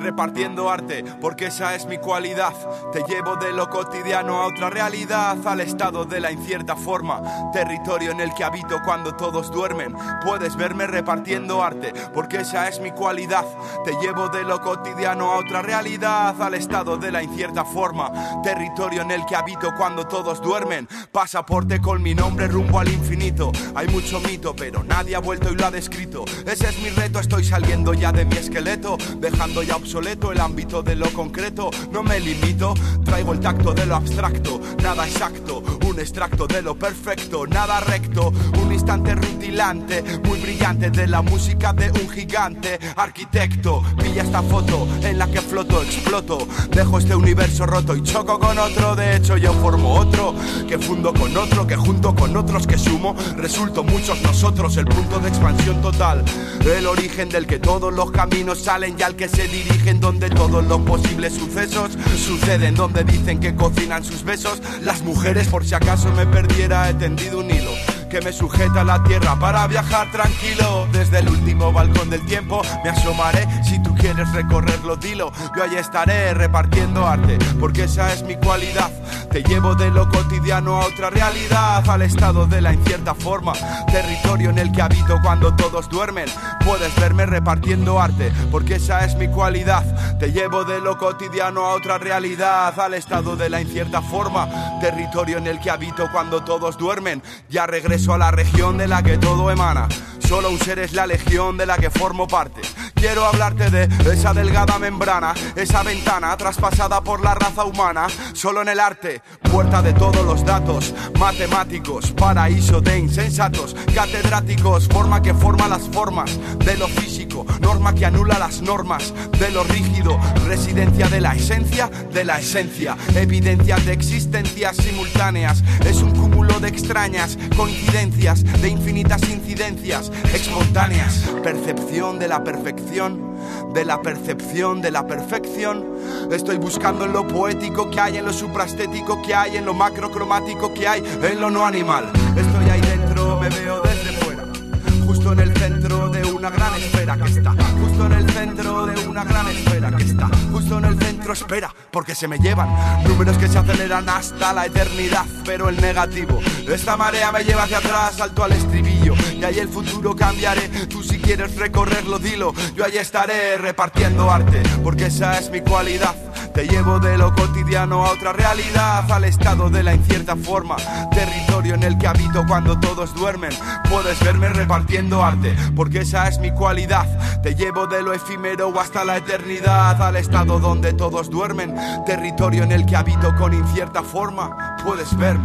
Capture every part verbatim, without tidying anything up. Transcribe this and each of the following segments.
repartiendo arte, porque esa es mi cualidad. Te llevo de lo cotidiano a otra realidad, al estado de la incierta forma, territorio en el que habito cuando todos duermen. Puedes verme repartiendo arte, porque esa es mi cualidad. Te llevo de lo cotidiano a otra realidad, al estado de la incierta forma, territorio en el que habito cuando todos duermen. Pasaporte con mi nombre rumbo al infinito. Hay mucho mito, pero nadie ha vuelto y lo ha descrito. Ese es mi reto, estoy saliendo ya de mi esqueleto, dejando ya obsoleto el ámbito de lo concreto. No me limito, traigo el tacto de lo abstracto, nada exacto, un extracto de lo perfecto, nada recto, un instante rutilante, muy brillante de la música de un gigante arquitecto. Pilla esta foto en la que floto, exploto, dejo este universo roto y choco con otro. De hecho yo formo otro, que fundo con otro, que junto con otros que sumo, resulto muchos nosotros, el punto de expansión total, el origen del que todos los caminos salen y al que se dirigen, donde todos los posibles sucesos suceden, donde dicen que cocinan sus besos las mujeres. Por si acaso me perdiera, he tendido un hilo que me sujeta a la tierra para viajar tranquilo. Desde el último balcón del tiempo me asomaré, si tú quieres recorrerlo dilo. Yo allí estaré repartiendo arte, porque esa es mi cualidad. Te llevo de lo cotidiano a otra realidad, al estado de la incierta forma, territorio en el que habito cuando todos duermen. Puedes verme repartiendo arte, porque esa es mi cualidad. Te llevo de lo cotidiano a otra realidad, al estado de la incierta forma, territorio en el que habito cuando todos duermen. Ya regreso a la región de la que todo emana, solo un ser es la legión de la que formo parte. Quiero hablarte de esa delgada membrana, esa ventana traspasada por la raza humana. Solo en el arte, puerta de todos los datos matemáticos, paraíso de insensatos catedráticos, forma que forma las formas de lo físico, norma que anula las normas de lo rígido, residencia de la esencia de la esencia, evidencia de existencias simultáneas. Es un cúmulo de extrañas coincidencias, de infinitas incidencias espontáneas, percepción de la perfección, de la percepción de la perfección. Estoy buscando en lo poético que hay, en lo supraestético que hay, en lo macrocromático que hay, en lo no animal. Estoy ahí dentro, me veo desde fuera, justo en el centro de una gran esfera que está, justo en el centro de una gran esfera que está, justo en el centro. Espera, porque se me llevan números que se aceleran hasta la eternidad, pero el negativo, esta marea me lleva hacia atrás, salto al estribillo y ahí el futuro cambiaré. Tú si quieres recorrerlo dilo, yo allí estaré repartiendo arte, porque esa es mi cualidad. Te llevo de lo cotidiano a otra realidad, al estado de la incierta forma, territorio en el que habito cuando todos duermen. Puedes verme repartiendo arte, porque esa es mi cualidad. Te llevo de lo efímero hasta la eternidad, al estado donde todos duermen, territorio en el que habito con incierta forma. Puedes verme.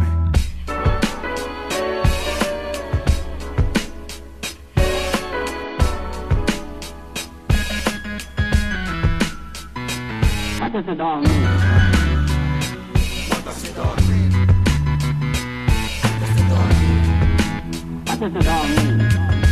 What does it all mean? What does it all mean? What does it all mean?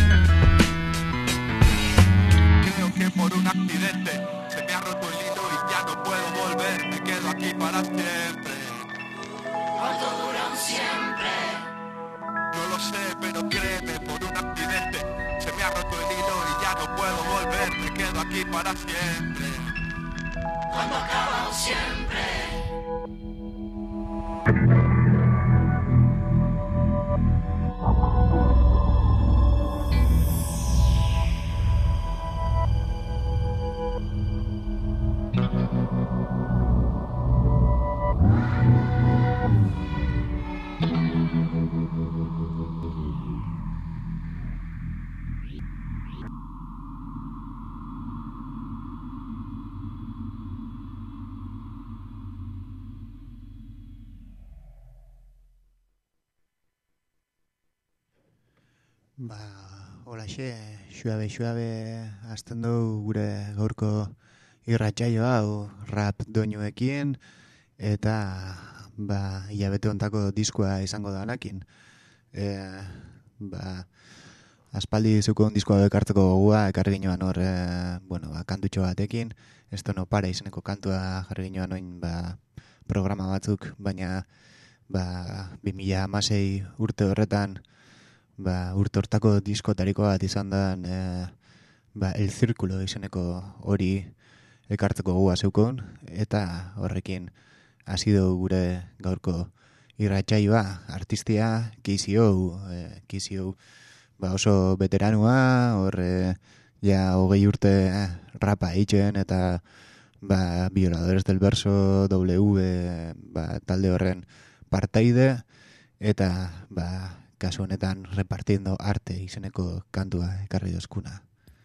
Creo que por un accidente se me ha roto el hilo y ya no puedo volver. Me quedo aquí para siempre. ¿Cuánto duran siempre? No lo sé, pero créeme, por un accidente se me ha roto el hilo y ya no puedo volver. Me quedo aquí para siempre. ¿Cuándo acaban siempre? Ba, holaxe, xuabe, xuabe, hasten dugu gure gaurko irratsaio hau rap doinuekin, eta ba, hilabete hontako diskoa izango da honekin. E, ba, aspaldi zukun diskoa bekartzeko gogua, ekarri ginoan hor, e, bueno, ba, kantutxo batekin, esto no para izeneko kantua jarri ginoan oin, ba, programa batzuk, baina, ba, bi mila hamasei urte horretan, ba, urte hortako diskotariko bat izan da, e, ba, El Círculo izeneko hori ekartzeko gogoa zeukon, eta horrekin hasi dugu gure gaurko irratsaioa, artistia K C O, eh, K C O ba oso veteranua, hor eh, ja hogei urte eh, rapa eitzen eta ba Violadores del Verso W ba, talde horren partaide, eta ba kasu honetan repartiendo arte izeneko kantua ekarri dozkuna.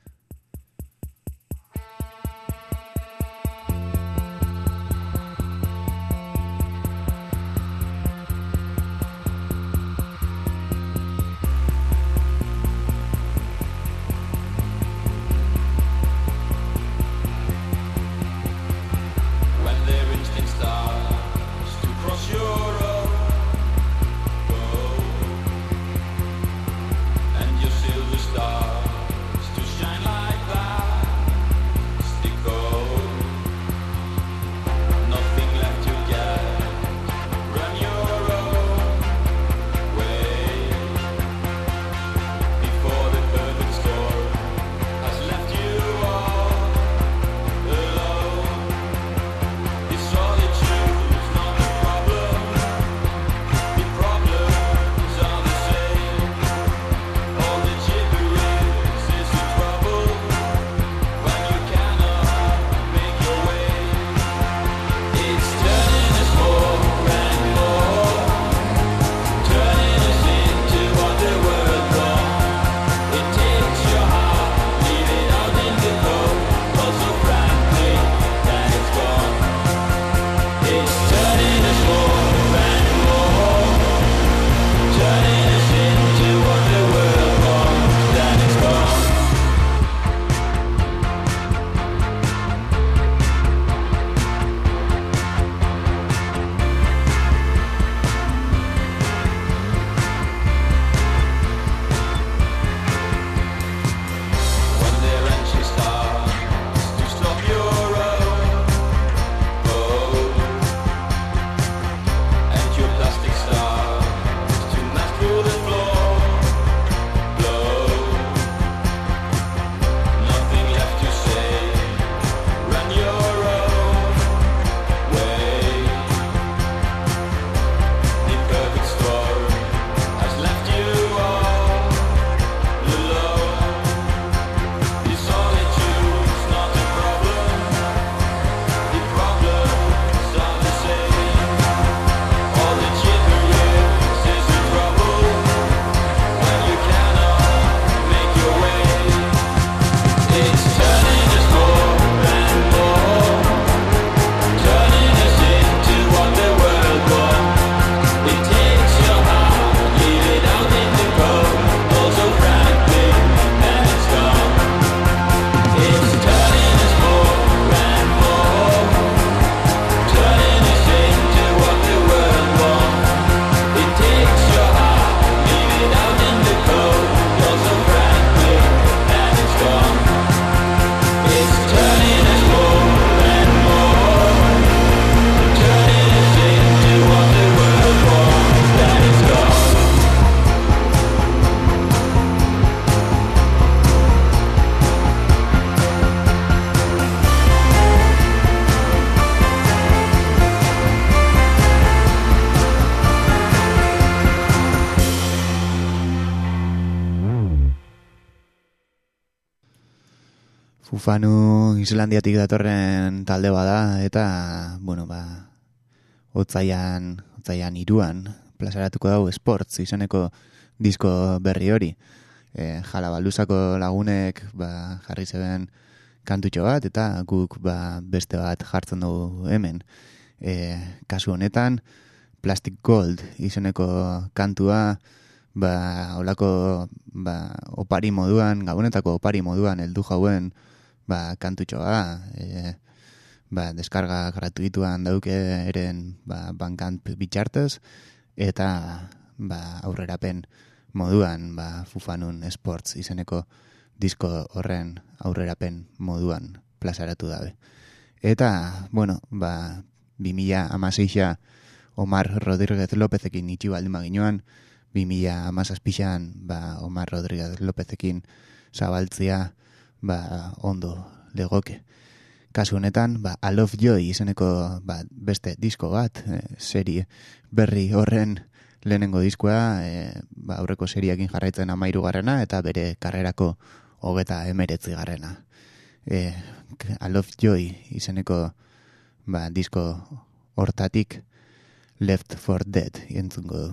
Fufanu Islandiatik datorren talde bada, eta, bueno, ba, otzaian, otzaian iruan, plazaratuko dago Sports izeneko disko berri hori. E, Jalabalduzako lagunek ba, jarri zeben kantutxo bat, eta guk ba, beste bat jartzen dugu hemen. E, kasu honetan, Plastic Gold izeneko kantua, ba, olako ba, opari moduan, gabonetako opari moduan heldu jauen ba, kantutxoa, e, ba, deskarga gratuituan dauke eren ba, Bandcamp bitxartez, eta ba, aurrerapen moduan ba, Fufanun Sports izeneko disko horren aurrerapen moduan plazaratu dabe. Eta, bueno, ba, bi mila hamaseixa Omar Rodríguez Lópezekin itxi baldin baginoan, bi mila hamazazpixan ba, Omar Rodríguez Lópezekin zabaltzia ba, ondo legoke. kasu honetan, ba, I Love Joy izeneko ba, beste disko bat, e, serie berri horren lehenengo diskoa, e, ba, aurreko seriekin jarraitzen amairu garrena, eta bere karrerako hogeta emeretzi garrena. E, I Love Joy izeneko ba, disko hortatik Left for Dead entzungo du.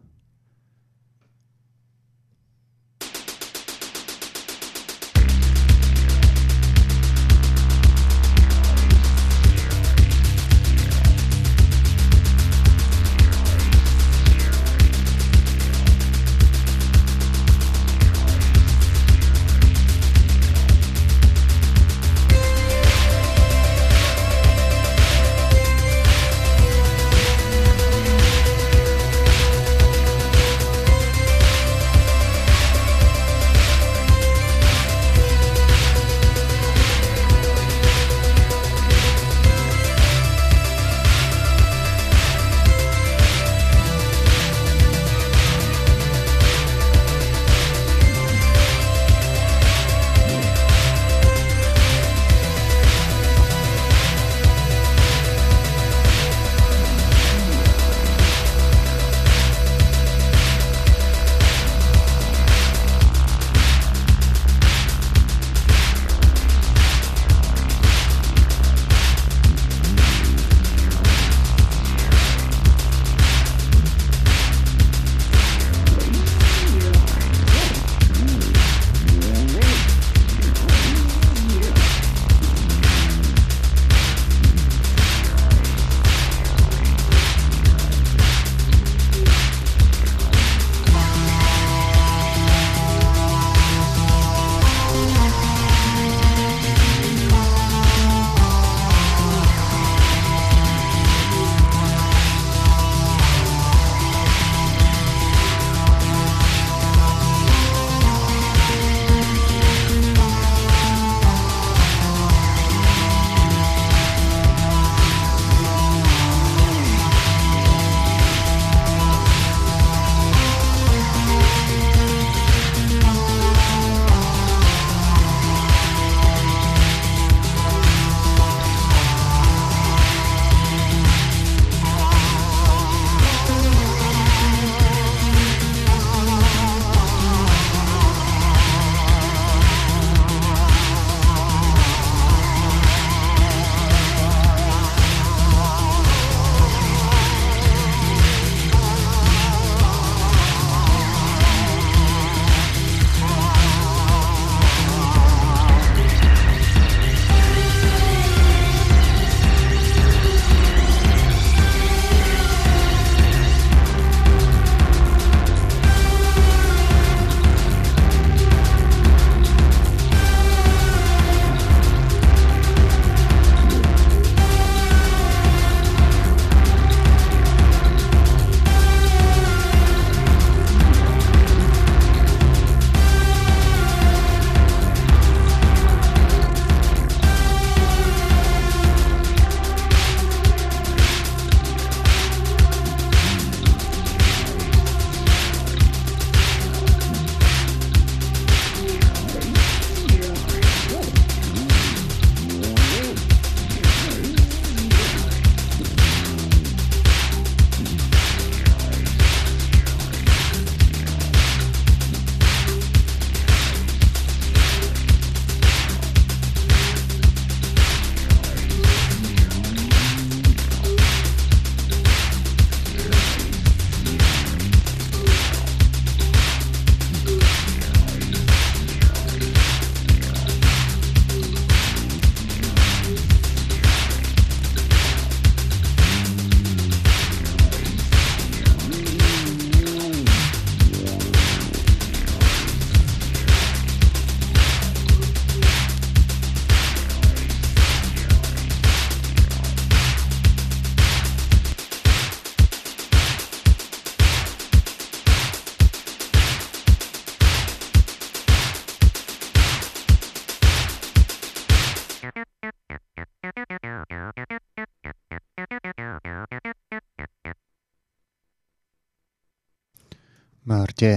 Ba, hortxe,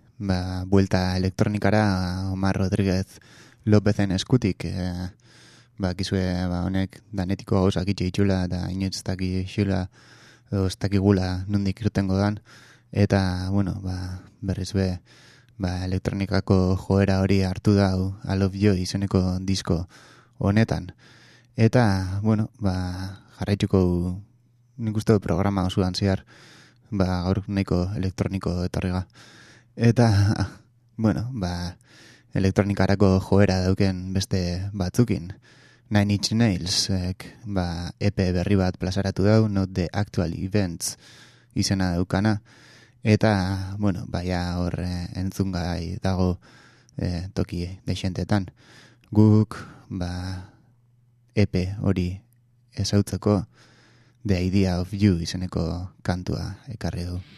ba, buelta elektronikara Omar Rodríguez Lópezen eskutik, e, ba, kizue, ba, honek danetiko gauzak itxe itxula, eta inoiz ez daki xula, edo ez dakigula nondik irtengo dan, eta, bueno, ba, berriz be, ba, elektronikako joera hori hartu da, I Love You izeneko disko honetan. Eta, bueno, ba, jarraituko nik uste du programa osuan zehar, ba, gaur nahiko elektroniko etorriga. Eta, bueno, ba, elektronikarako joera dauken beste batzukin. Nine Inch Nails, ek, ba, E P berri bat plazaratu dau, Not the Actual Events izena daukana. Eta, bueno, baia hor eh, entzungai dago eh, toki deixentetan. Guk, ba, E P hori ezautzeko The Idea of You izeneko kantua ekarri du.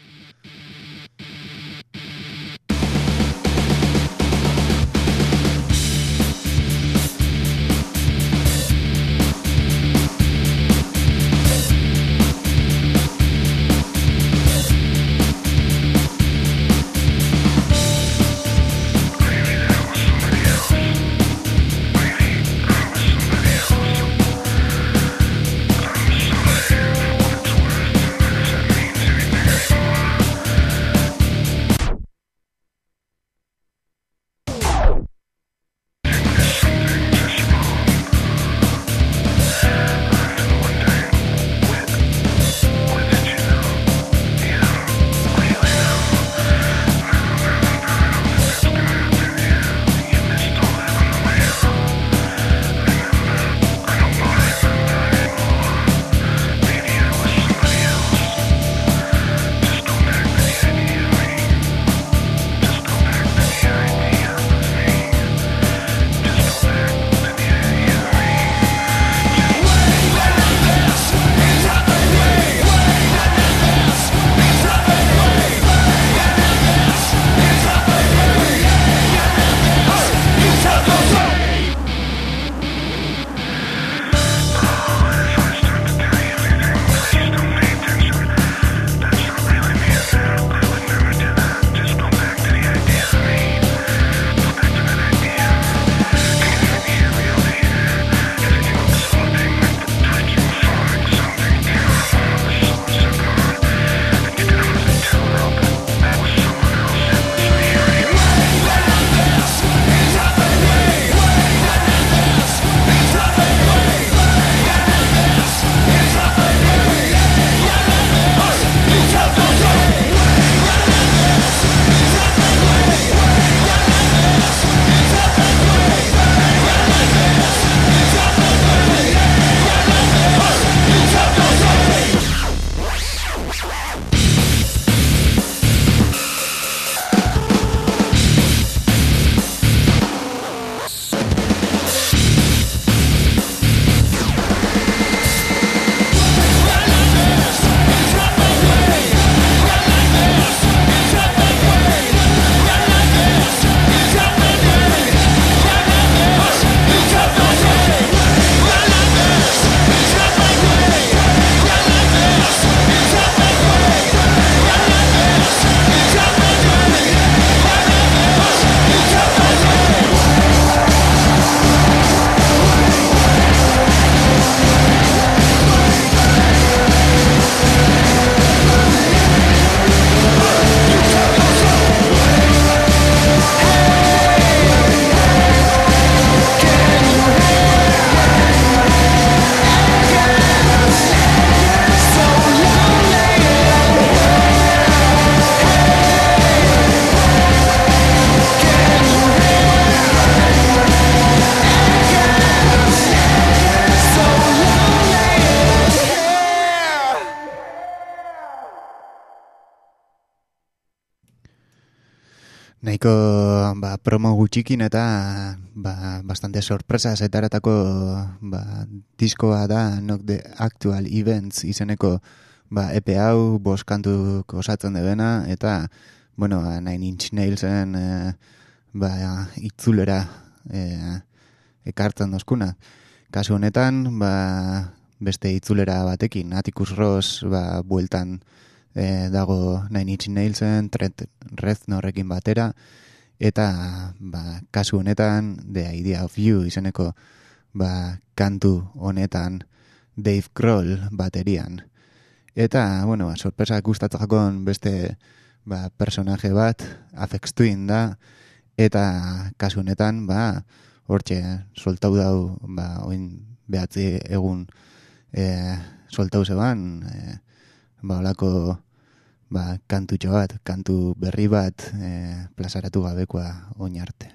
Nahiko ba, promo gutxikin eta ba, bastante sorpresa zetaratako ba, diskoa da Not the Actual Events izeneko ba, E P hau boskantuk osatzen debena eta bueno, Nine Inch Nailsen e, ba, itzulera e, ekartzen dozkuna. Kasu honetan ba, beste itzulera batekin, Atticus Ross ba, bueltan E, dago Nine Inch Nailsen, Trent Reznorrekin batera, eta ba, kasu honetan The Idea of You izeneko ba, kantu honetan Dave Grohl baterian. Eta, bueno, ba, sorpresak gustatzeakon beste ba, personaje bat, Aphex Twin da, eta kasu honetan, ba, hortxe, soltau dau, ba, oin behatzi egun e, soltau zeban, e, ba, olako ba, kantutxo bat, kantu berri bat e, plazaratu gabekoa oin arte.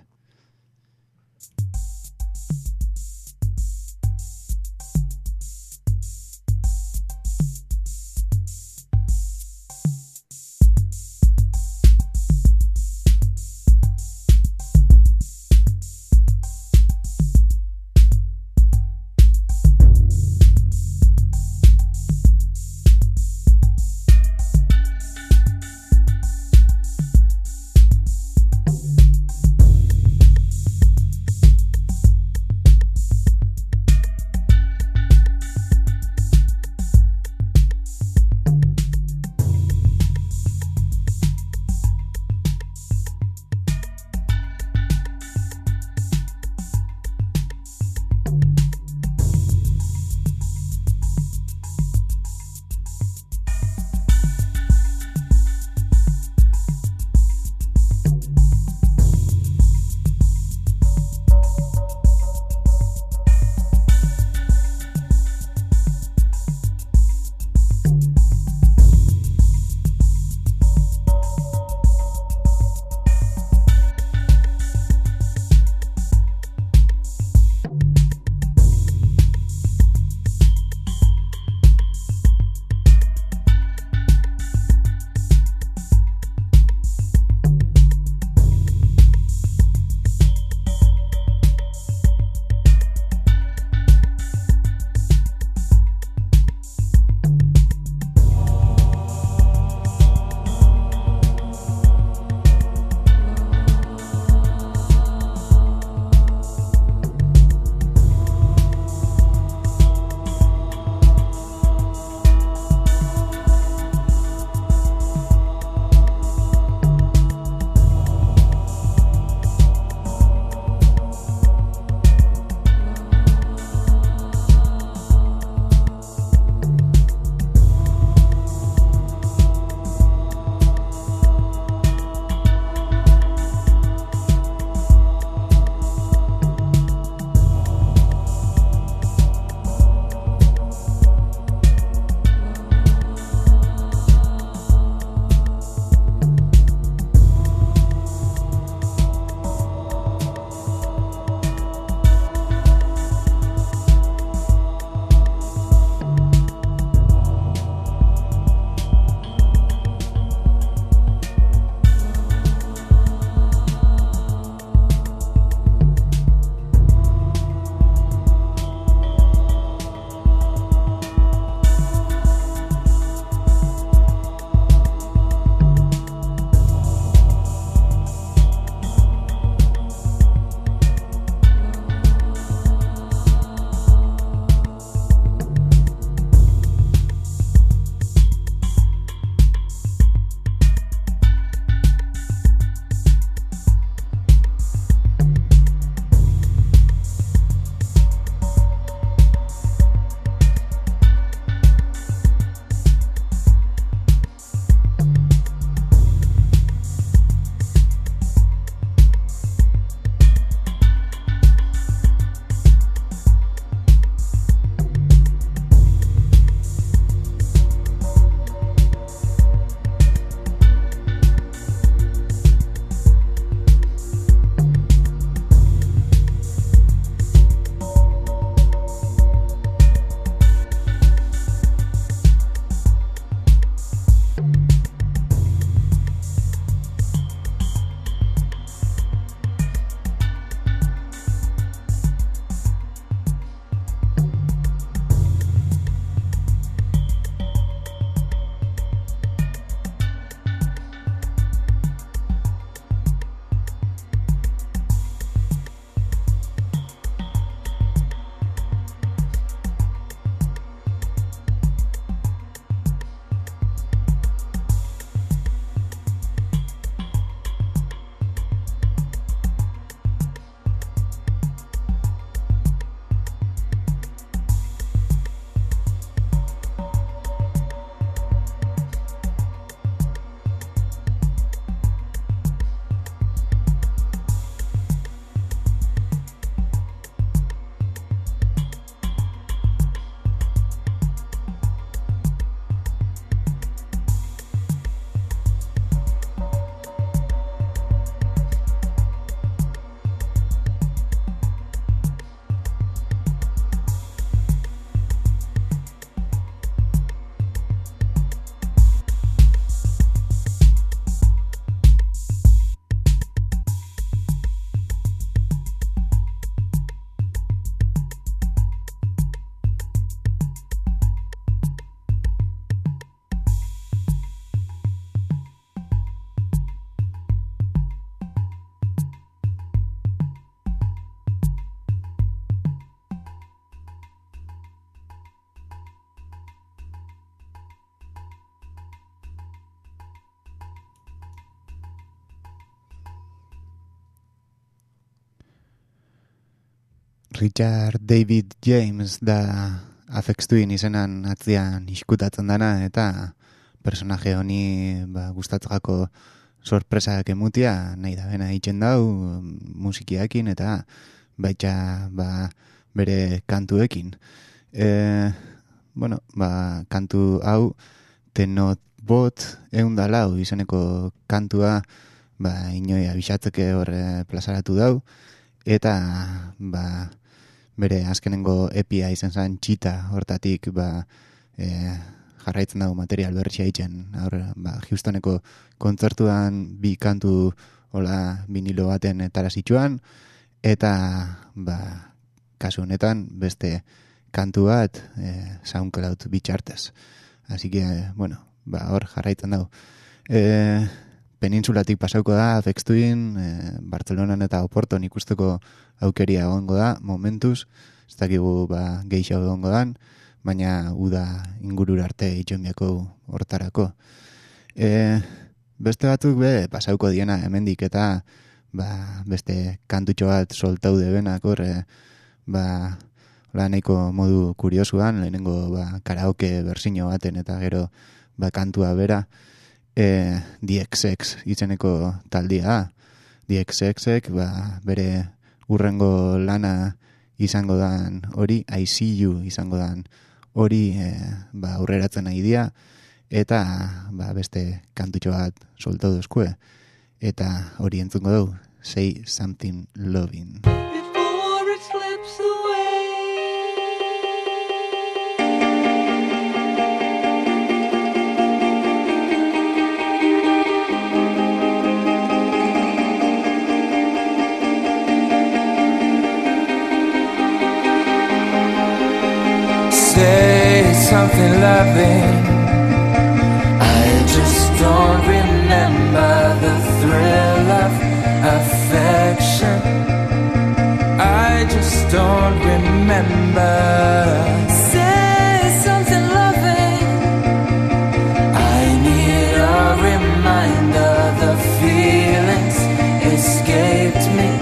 Richard David James da Aphex Twin izenan atzian iskutatzen dana, eta personaje honi ba, gustatzako sorpresak emutia nahi da bena itxen dau musikiakin eta baita ba, bere kantuekin. E, bueno, ba, kantu hau Tenot Bot eundalau izeneko kantua ba, inoi abisatzeke horre plazaratu dau, eta ba, bere azkenengo epia izan zen txita hortatik ba, e, jarraitzen dago material berritxea itxen. Ba, Houstoneko kontzertuan bi kantu hola vinilo baten tarazitxuan, eta ba, kasu honetan beste kantu bat e, SoundCloud bitxartez. Así que, bueno, ba, hor jarraitzen dago. E, Peninsulatik pasauko da Aphex Twin, e, Bartzelonan eta Oporton ikusteko aukeria egongo da, momentuz, ez dakigu ba, geixo egongo dan, baina uda ingurura arte itxonbiako hortarako. E, beste batzuk be, pasauko diena hemendik eta ba, beste kantutxo bat soltau debenak hor, e, ba, hola nahiko modu kuriosuan, lehenengo ba, karaoke bersino baten eta gero ba, kantua bera, e, D X X izeneko taldia. D X X-ek ba, bere urrengo lana izango dan hori, I See You izango dan hori e, ba, aurreratzen nahi dia, eta ba, beste kantutxo bat soltau duzkue, eta hori entzungo dugu, Say Something Loving. Before it slips away. Say something loving. I just don't remember the thrill of affection. I just don't remember. Say something loving. I need a reminder. The feelings escaped me.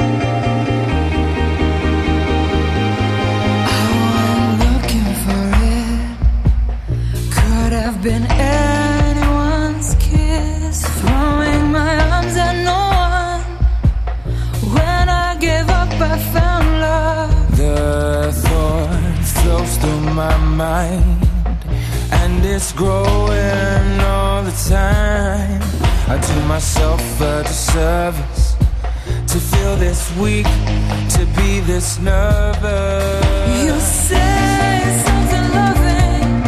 Been anyone's kiss, throwing my arms at no one. When I gave up, I found love. The thought flows through my mind, and it's growing all the time. I do myself a disservice to feel this weak, to be this nervous. You say something loving.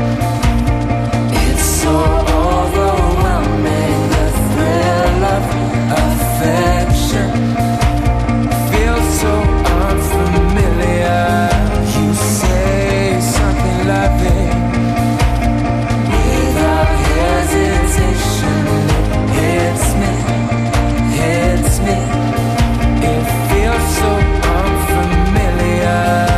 So overwhelming, the thrill of affection feels so unfamiliar. You say something loving without hesitation. It hits me, hits me. It feels so unfamiliar.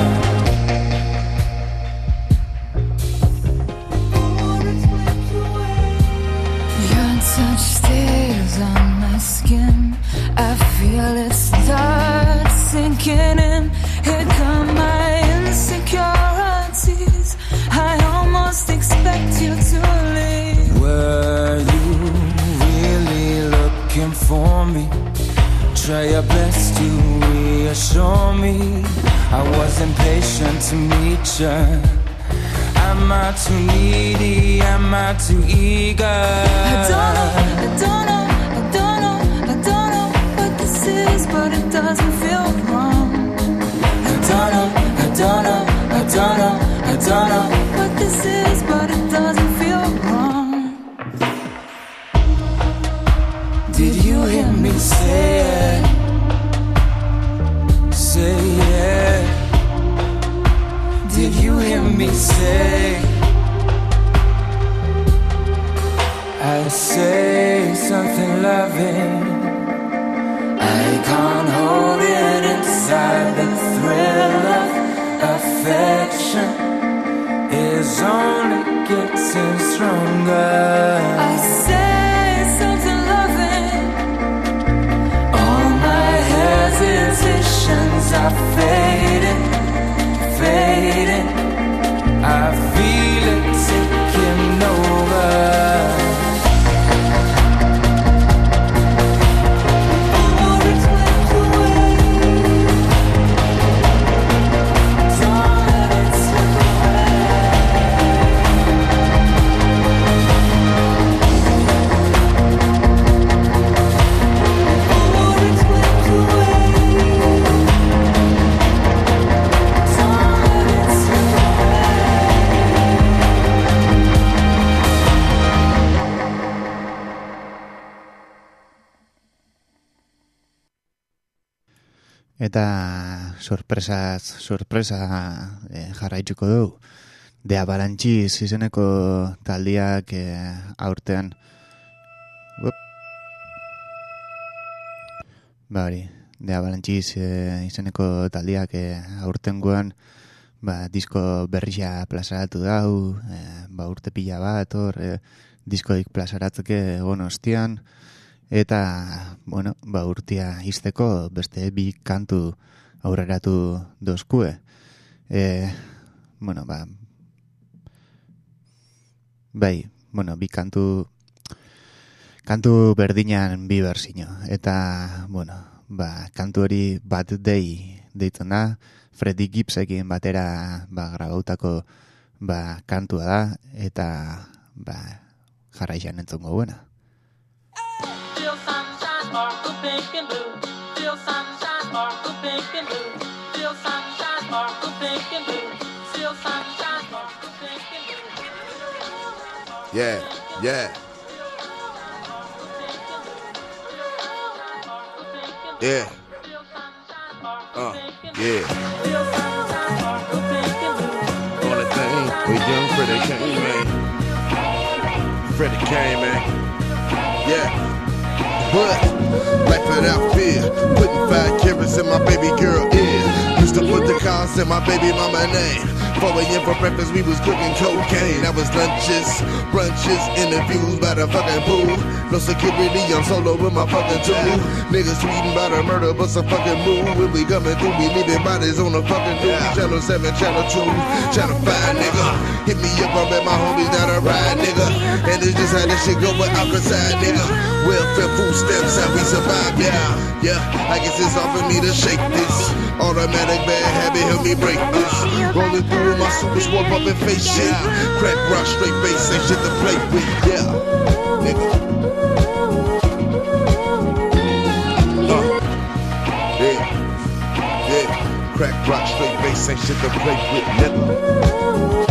I feel it start sinking in. Here come my insecurities. I almost expect you to leave. Were you really looking for me? Try your best to reassure me. I was impatient to meet you. Am I too needy? Am I too eager? I don't know, I don't know. But it doesn't feel wrong. I don't know, I don't know, I don't know, I don't know what this is, but it doesn't feel wrong. Did you hear me say it? Say it. Did you hear me say? I say something loving. I can't hold it inside. The thrill of affection is only getting stronger. I say something loving. All my hesitations are fading. Eta sorpresaz, sorpresa e, jarraituko dugu. De Avalanchiz izeneko taldiak e, aurtean. Uop. Ba hori, De Avalanchiz e, izeneko taldiak e, aurtengoan ba, disko berria plazaratu dau, e, ba, urte pila bat, hor, e, diskoik plazaratzeke egon ostian, eta, bueno, ba, urtia izteko beste bi kantu aurreratu dozkue. E, bueno, ba, bai, bueno, bi kantu, kantu berdinan bi berzino, eta, bueno, ba, kantu hori Bad Day deitzen da, Freddie Gibbsekin batera ba, grabautako ba, kantua da, eta ba, jarraixan entzongo buena. Feel sunshine, sparkle pink and blue. Feel sunshine, sparkle pink and blue. Feel sunshine, sparkle pink and blue. Feel sunshine, sparkle pink and blue. Yeah, yeah. Yeah. Uh, yeah. On the thing with young Freddie Kane, man. Freddie Kane, man. Yeah. But, life without fear. Putting five carrots in my baby girl ear. Used to put the cars in my baby mama name. four a.m. for breakfast, we was cooking cocaine. That was lunches, brunches, interviews by the fucking pool. No security, I'm solo with my fucking tool. Niggas tweeting about a murder, but some fucking move. When we coming through, we leaving bodies on the fucking news. Channel seven, channel two, channel five, nigga. Hit me up, I bet my homies down a ride, nigga. And it's just how this shit go without outside, nigga. Welfare, food stamps, how we survive, yeah. Yeah, I guess it's all for me to shake this. Automatic bad habit, help me break this. Rolling through my super swole up and face shit. Crack rock, straight bass, ain't shit to play with, yeah. Nigga. Uh. Yeah. Yeah. Crack rock, straight bass, ain't shit to play with, nigga.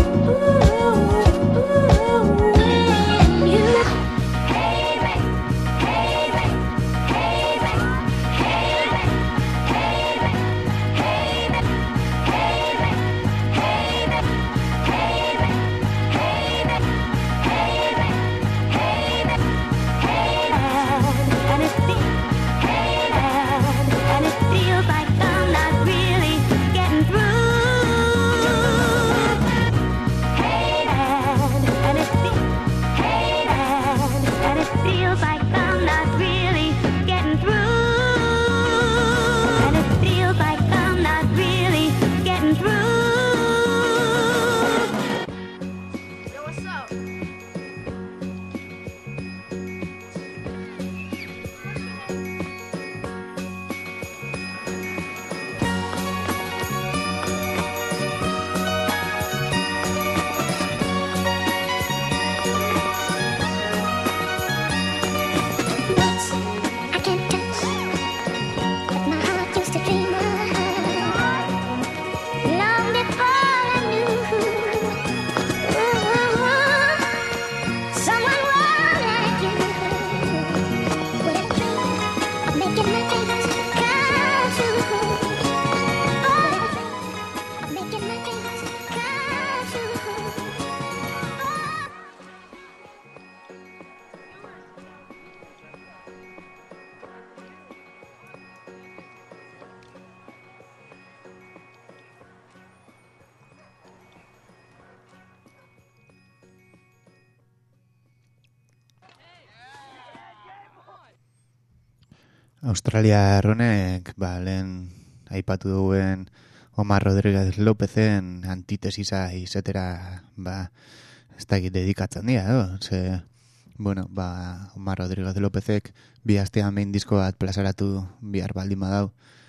Australia erronek, ba, lehen aipatu duen Omar Rodríguez Lópezen antitesisa izetera, ba, ez da dedikatzen dira, edo? Ze, bueno, ba, Omar Rodríguez Lópezek bi astean behin disko bat plazaratu bihar baldin badau.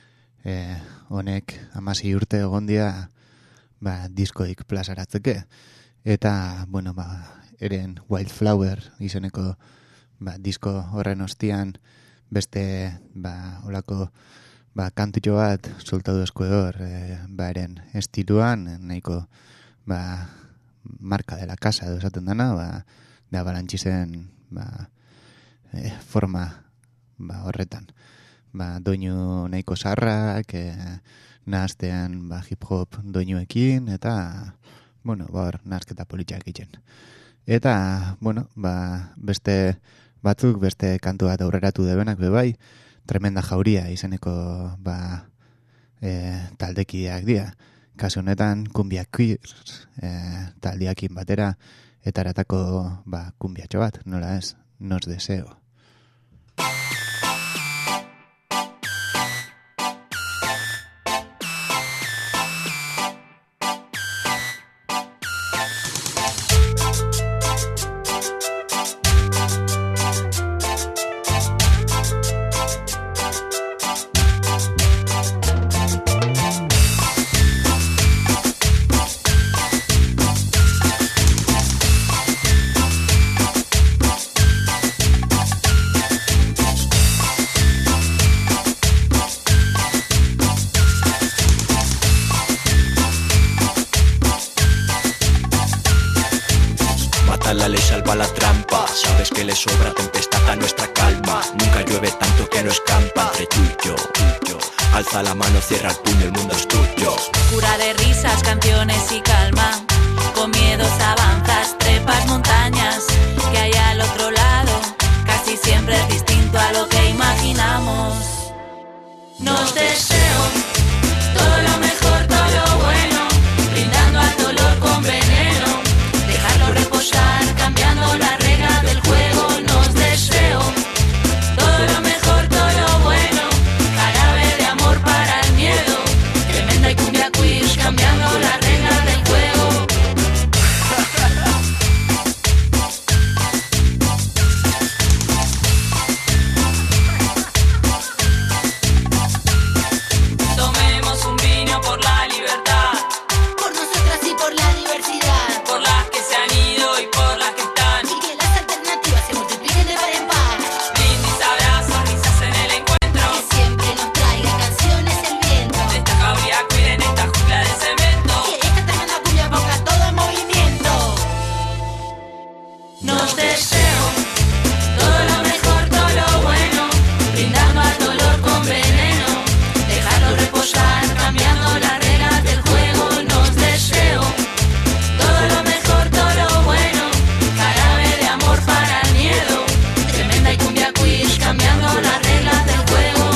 E, honek hamasei urte egon dira, ba, diskoik plazaratzeke. Eta, bueno, ba, eren Wildflower izeneko ba, disko horren ostian beste, ba, olako, ba, kantutxo bat soltatu esku hor, e, ba, eren estiluan, nahiko, ba, marka de la casa edo esaten dana, ba, da balantxizen, ba, e, forma, ba, horretan. ba, doinu nahiko sarrak, e, nahaztean ba, hip-hop doinuekin, eta, bueno, ba, hor, nahazketa politxak egiten. Eta, bueno, ba, beste batzuk, beste kantu bat aurreratu debenak bebai, Tremenda Jauria izeneko ba, e, taldekideak dira. Kasu honetan, Kumbia Queers e, taldeakin batera, eta eratako ba, kumbiatxo bat, nola ez, Nos Deseo. La ley salva la trampa, sabes que le sobra tempestad a nuestra calma. Nunca llueve tanto que no escampa entre tú y yo, tú y yo. Alza la mano, cierra el puño, el mundo es tuyo. Cura de risas, canciones y calma. Con miedos avanzas, trepas montañas que hay al otro lado. Casi siempre es distinto a lo que imaginamos. Nos deseo todo lo mejor, todo lo bueno, brindando al dolor con veneno. Dejarlo reposar, cambiando las reglas del juego. Nos deseo todo lo mejor, todo lo bueno, jarabe de amor para el miedo. Tremenda y cumbia quiz, cambiando las reglas del juego. Tomemos un vino por la libertad, por nosotras y por la diversidad, por las que se han ido y por las que están, y que las alternativas se multipliquen de par en par. brindis, abrazos, risas en el encuentro, Que siempre nos traiga canciones el viento, de esta jauría cuiden esta jungla de cemento. que esta tremenda cumbia ponga todo en movimiento. Nos deseo todo lo mejor, todo lo bueno, brindando al dolor con veneno. Dejarlo reposar, cambiando las reglas del juego. Nos deseo todo lo mejor, todo lo bueno, jarabe de amor para el miedo. Tremenda y cumbia quiz, cambiando las reglas del juego.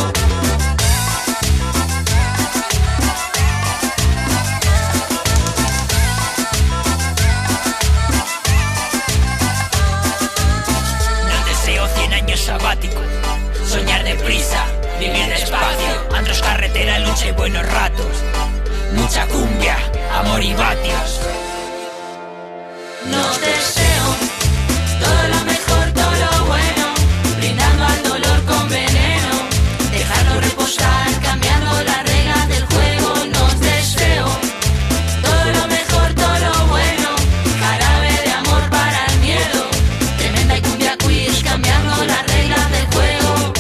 Nos deseo cien años sabático, soñar deprisa, vivir despacio, andros, carretera, lucha y buenos ratos, mucha cumbia, amor y vatios. Nos deseo todo lo mejor, todo lo bueno, brindando al dolor con veneno. Dejarlo reposar, cambiando las reglas del juego. Nos deseo todo lo mejor, todo lo bueno, jarabe de amor para el miedo. Tremenda y cumbia quiz, cambiando las reglas del juego.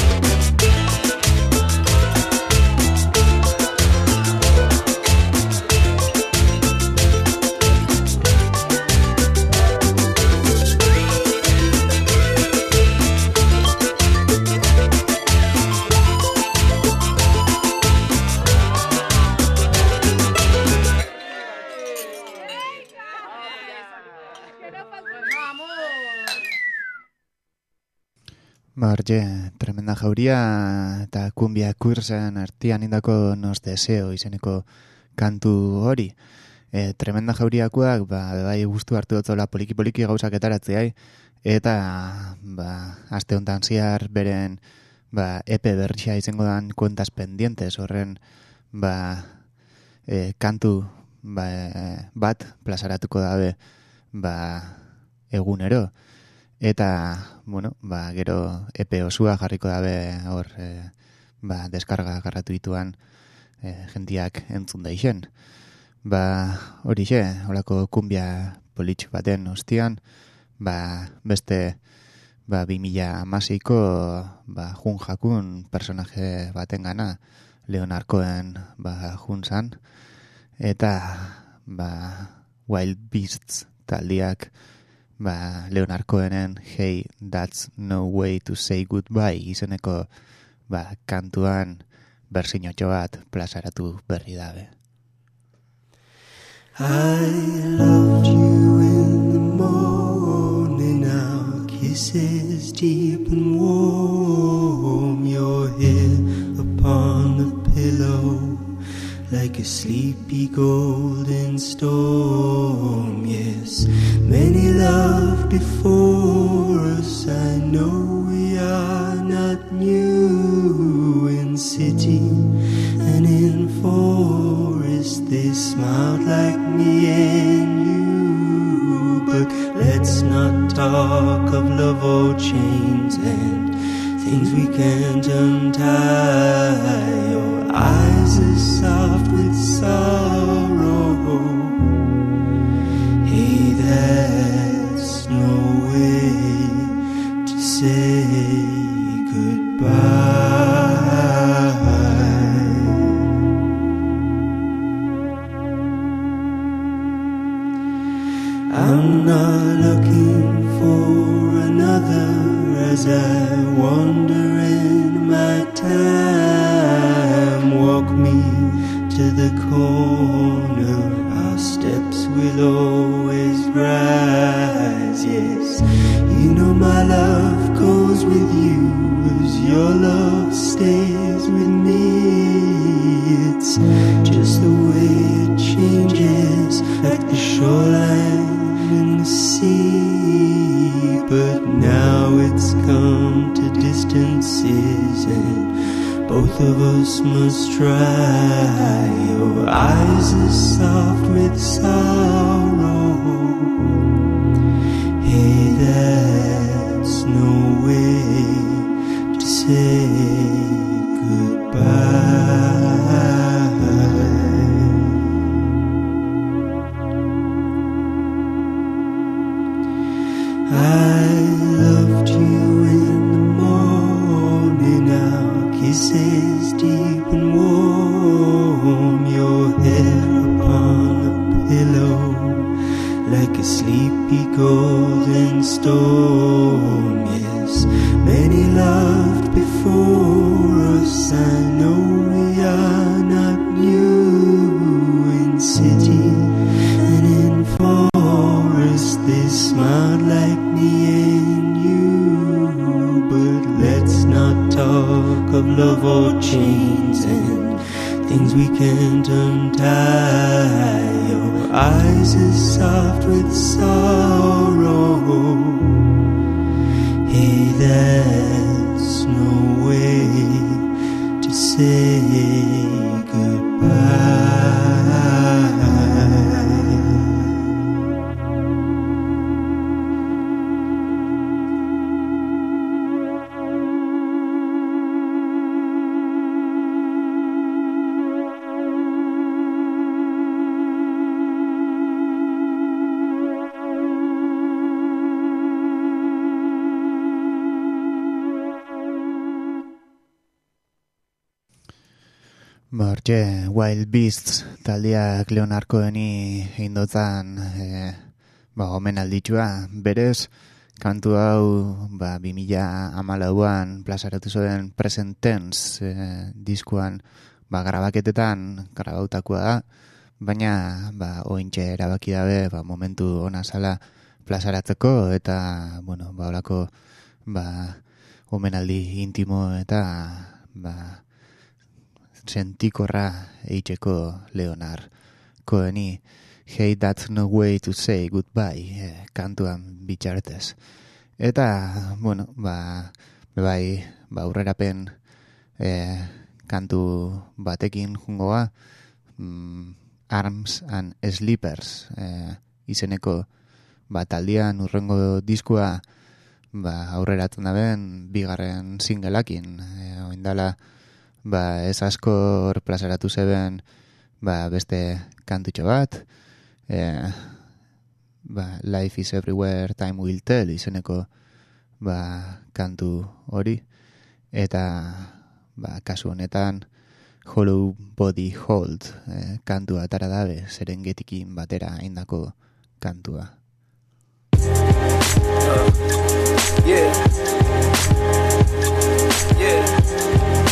Ba, hortxe, Tremenda Jauria eta Kumbia Queersen artean indako Nos Deseo izeneko kantu hori. E, Tremenda Jauriakoak, ba, bai gustu hartu dutzola poliki-poliki gauzak etaratzeai, eta, ba, aste honetan ziar beren, ba, epe berria izango dan Cuentas Pendientes, horren, ba, e, kantu, ba, e, bat plazaratuko dabe, ba, egunero. Eta, bueno, ba, gero epe osua jarriko dabe hor, e, ba, deskarga gratuituan e, jentiak entzun daixen. Ba, hori xe, horako kumbia politx baten ostian, ba, beste, ba, bi mila hamasiko, ba, jun jakun personaje baten gana, Leonarkoen, ba, jun zan, eta, ba, Wild Beasts taldiak, ba, Leonarkoenen Hey, That's No Way to Say Goodbye izeneko, ba, kantuan bersinotxo bat plazaratu berri dabe. I loved you in the morning, our kisses deep and warm, your head upon the pillow like a sleepy golden storm. Yes, many loved before us, I know we are not new. In city and in forest they smiled like me and you. But let's not talk of love or chains and things we can't untie. Your eyes are soft with sorrow. Hey, that's no way to say goodbye. I'm not looking for another as I wander in my time. Walk me to the corner, our steps will always rise. Yes, you know my love goes with you as your love stays with me. It's just the way it changes, like the shoreline in the sea. But now it's come to distances and both of us must try. Your eyes are soft with sorrow. Hey, that's no way to say goodbye. I loved you in the morning, our kisses deep and warm, your head upon the pillow like a sleepy golden storm. Yes, many loved before us, I know we are not new. In city and in forest they smiled like me and you. But let's not talk of love or chains and things we can't untie. Your eyes are soft with sorrow. Hey, that's no way to say goodbye. Bortxe, Wild Beasts taldeak Leonard Coheni indotan e, ba, omenalditua. Berez, kantu hau ba, bi mila hamalauan plazaratu zuen Present Tense e, diskuan ba, grabaketetan grabautakoa da, baina ba, ointxe erabaki dabe ba, momentu ona zala plazaratzeko eta bueno, ba, olako ba, omenaldi intimo eta ba, sentikorra eitzeko Leonard Coheni. Hey, that's no way to say goodbye, eh, kantuan bitxartez. Eta, bueno, ba, bai, ba, aurrerapen eh, kantu batekin jungoa, mm, Arms and Sleepers eh, izeneko ba, taldean urrengo diskua ba, aurreratzen daben bigarren singelakin. Eh, oindala, ba, ez asko plazaratu zeben ba, beste kantutxo bat, eh, ba, Life is Everywhere, Time Will Tell izeneko ba, kantu hori, eta ba, kasu honetan Hollow Body Hold eh, kantua atara dabe, Serengetikin batera indako kantua. Yeah. Yeah.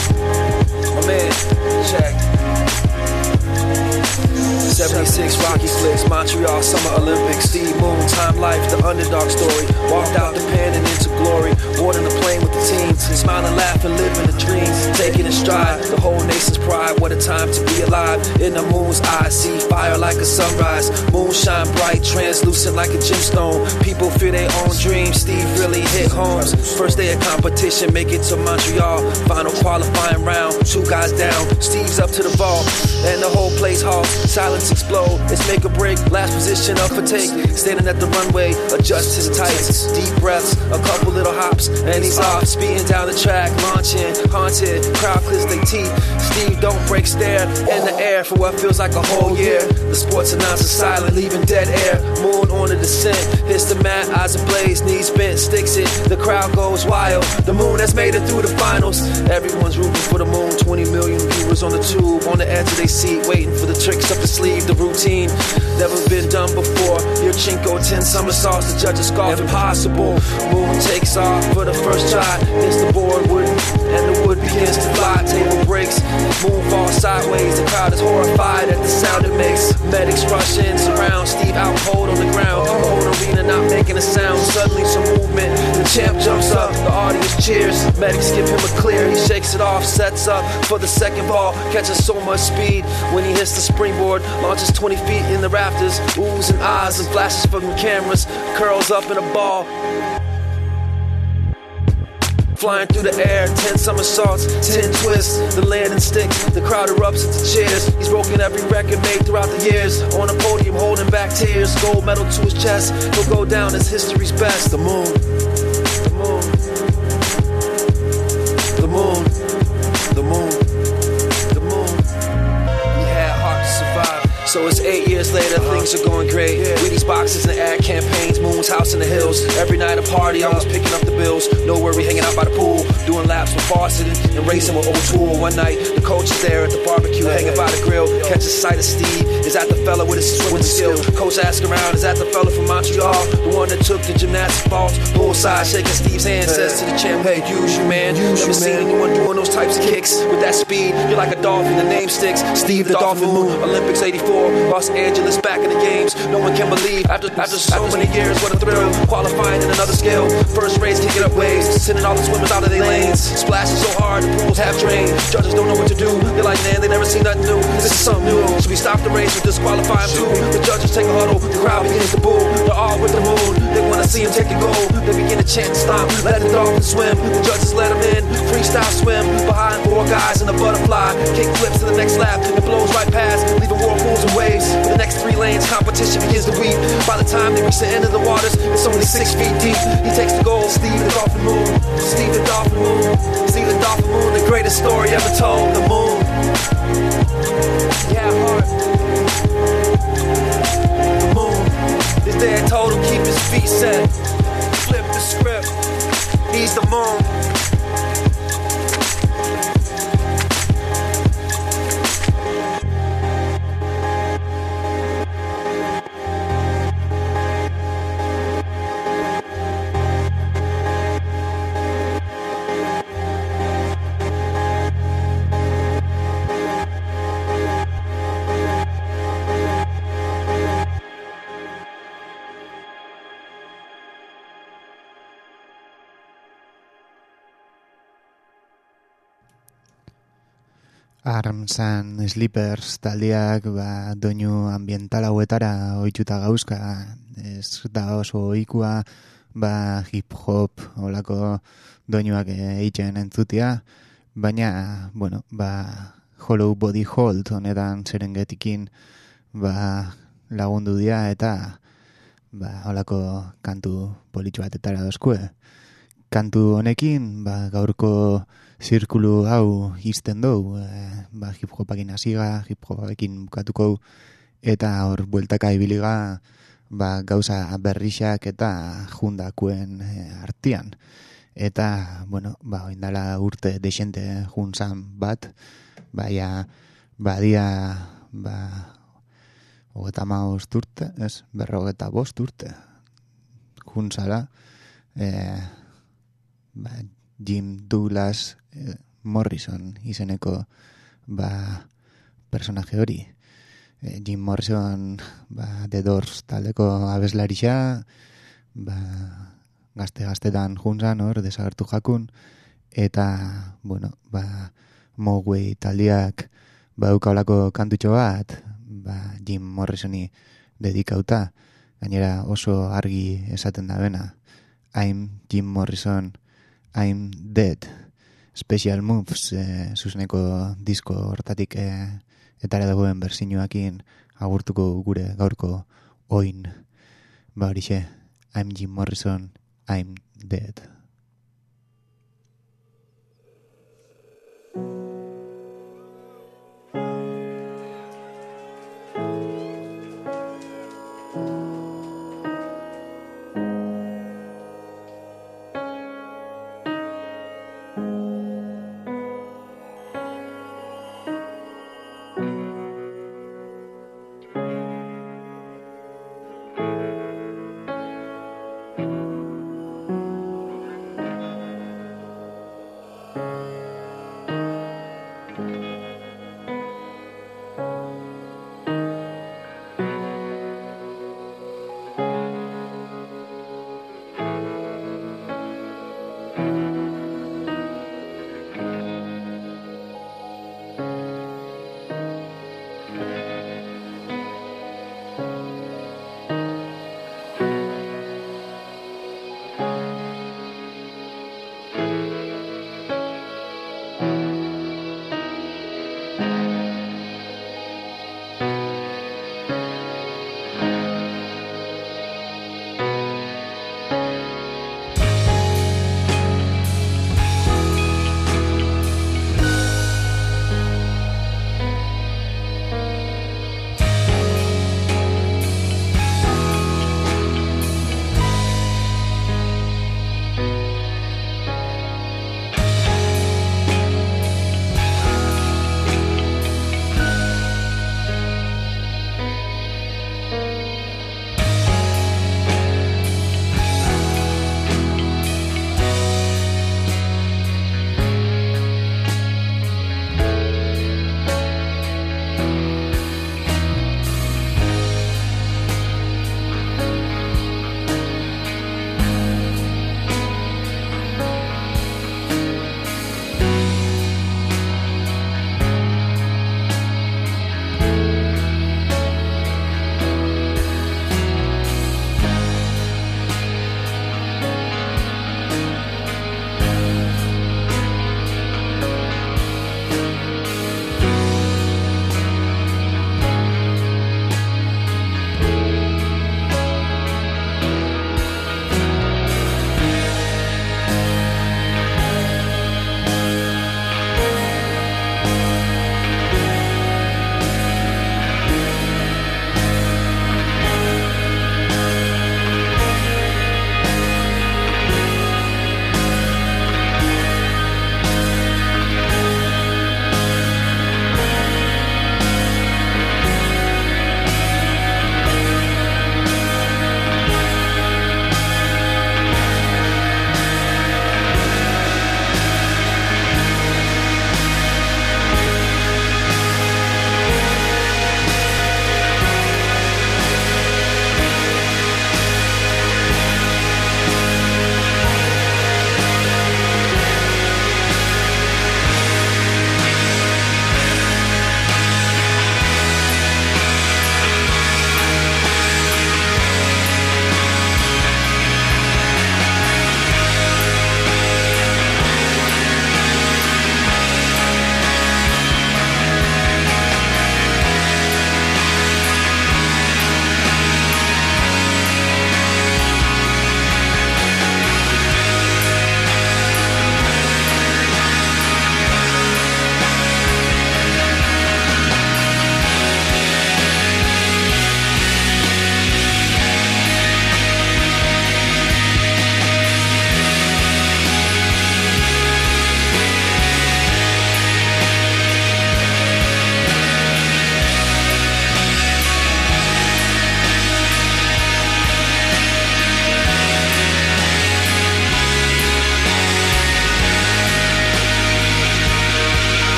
Montreal Summer Olympics. Steve Moon, time life, the underdog story. Walked out the pen and into glory. Boarding the plane with the teams, smiling, laughing, living the dreams. Taking a stride, the whole nation's pride. What a time to be alive. In the moon's eyes, see fire like a sunrise. Moonshine bright, translucent like a gemstone. People fear their own dreams. Steve really hit homes. First day of competition, make it to Montreal. Final qualifying round, two guys down. Steve's up to the ball, and the whole place halts. Silence explode. It's make or break. Last position up for take. Standing at the runway, adjust his tights. Deep breaths, a couple little hops, and he's off. Speeding down the track, launching, haunted. Crowd clears their teeth. Steve don't break stare in the air for what feels like a whole year. The sports announcer silent, leaving dead air. Moon on the descent, hits the mat, eyes ablaze, knees bent, sticks it. The crowd goes wild. The moon has made it through the finals. Everyone's rooting for the moon. twenty million viewers on the tube, on the edge of their seat, waiting for the tricks up the sleeve. The routine, never been done before. Your Chinko, ten somersaults, the judges scoff. Impossible. Moon takes off for the first try. Hits the board, wood, and the wood begins to fly. Table breaks, moon falls sideways. The crowd is horrified at the sound it makes. Medics rush in, surround Steve out cold on the ground. The whole arena not making a sound. Suddenly some movement. The champ jumps up. The audience cheers. Medics give him a clear. He shakes it off, sets up for the second ball. Catches so much speed when he hits the springboard. Launches twenty feet in the rafters. Oohs and ahs and flashes from the cameras. Curls up in a ball. Flying through the air, ten somersaults, ten twists, the landing sticks, the crowd erupts into cheers. He's broken every record made throughout the years. On the podium, holding back tears, gold medal to his chest. He'll go down as history's best. The moon, the moon, the moon, the moon, the moon. He had heart to survive. So it's eight years later, things are going great. Wheaties boxes and ad campaigns, Moon's house in the hills. Every night a party, always picking up the bills. No worry, hanging out by the pool, doing laps with Fawcett and racing with O'Toole. One night, the coach is there at the barbecue, hanging by the grill. Catches sight of Steve, is that the fella with his swimming skill? Coach asks around, is that the fella from Montreal? The one that took the gymnastics vaults. Bullseye, shaking Steve's hand, says to the champ, hey, use you, man. Never seen anyone doing those types of kicks with that speed. You're like a dolphin, the name sticks. Steve the Dolphin Moon, Olympics eighty-four. Los Angeles back in the games. No one can believe after after so many years, what a thrill. Qualifying in another skill. First race, kicking up waves, sending all the swimmers out of their lanes. Splashing so hard, the pools half drained. Judges don't know what to do. They're like, man, they never seen nothing new. This is something new. So we stop the race and disqualify him too. The judges take a huddle. The crowd begins to boo. They're all with the moon. They want to see him take the goal. They begin to chant and stomp. Let the dolphins swim. The judges let him in. Freestyle swim. Behind four guys in a butterfly. Kick flips to the next lap. It blows right past, leaving whirlpools and waves. For the next three lanes, competition begins to weep. By the time they reach the end of the waters, it's only six feet deep. He takes the goal. Steve the Dolphin Moon. Steve the Dolphin Moon. Steve the Dolphin Moon. The greatest story ever told. The moon. Yeah, heart. The moon is there. Told him keep his feet set. Flip the script. He's the moon. Arms and Slippers taldeak ba, doinu ambiental hauetara ohituta gauzka. Ez da oso ohikoa ba, hip-hop olako doinuak egiten entzutia, baina bueno, ba, Hollow Body Hold honetan Serengetikin ba, lagundu dira eta ba, olako kantu politxo batetara dozkue. Kantu honekin ba, gaurko zirkulu hau izten dugu, e, ba, hip-hopakin hasiga, hip-hopakin bukatuko eta hor bueltaka ibiliga ba, gauza berrixak eta jundakuen e, artian. Eta, bueno, ba, oindala urte desente juntzan bat, baina badia ba, hogeta maost urte, ez, berrogeta bost urte juntzala, e, ba, Jim Douglas eh, Morrison izeneko ba, personaje hori. e, Jim Morrison ba, The Doors taldeko abeslarixa, ba, gazte-gaztetan junzan, hor, desagertu jakun, eta, bueno, ba, Mogwai taldiak baukaulako kantutxo bat, ba, Jim Morrisoni dedikauta, gainera oso argi esaten da bena. I'm Jim Morrison, I'm dead. Special Moves, eh, zuzeneko disko hortatik eh, etara dagoen bersinuakin agurtuko gure gaurko oin. Ba horixe, I'm Jim Morrison, I'm dead.